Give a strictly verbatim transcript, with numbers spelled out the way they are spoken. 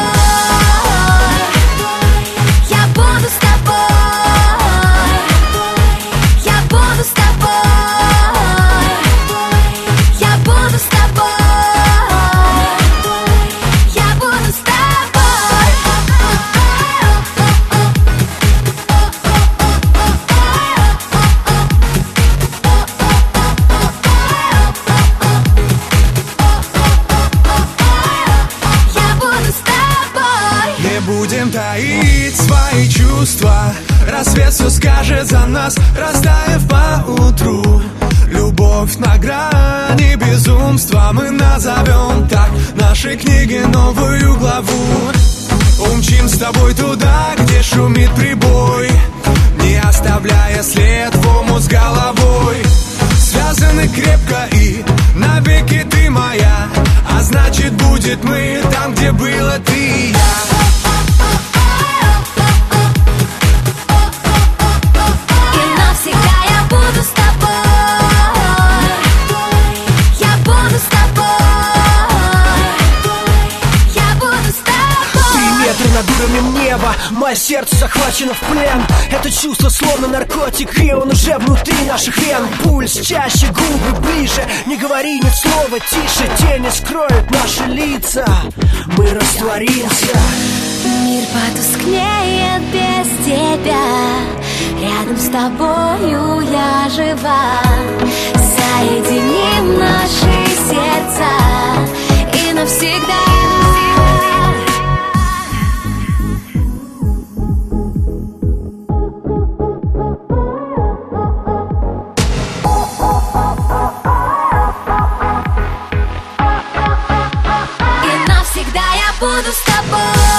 Я буду с тобой. Я буду с тобой. Я буду с тобой. Я буду с тобой. Я буду с тобой. Не будем таить свои чувства. Рассвет все скажет за нас, растаяв поутру. Любовь на грани безумства, мы назовем так нашей книге новую главу. Умчим с тобой туда, где шумит прибой, не оставляя след в омут с головой. Связаны крепко и навеки ты моя, а значит будет мы там, где было ты и я. И навсегда я буду с тобой. Я буду с тобой. Я буду с тобой. Три метра над уровнем неба, мое сердце захвачено в плен. Это чувство словно наркотик, и он уже внутри наших вен. Пульс чаще, губы ближе, не говори ни слова тише. Тени скроют наши лица, мы растворимся. Мир потускнеет без тебя. Рядом с тобою я жива. Соединим наши сердца и навсегда. И навсегда я буду с тобой.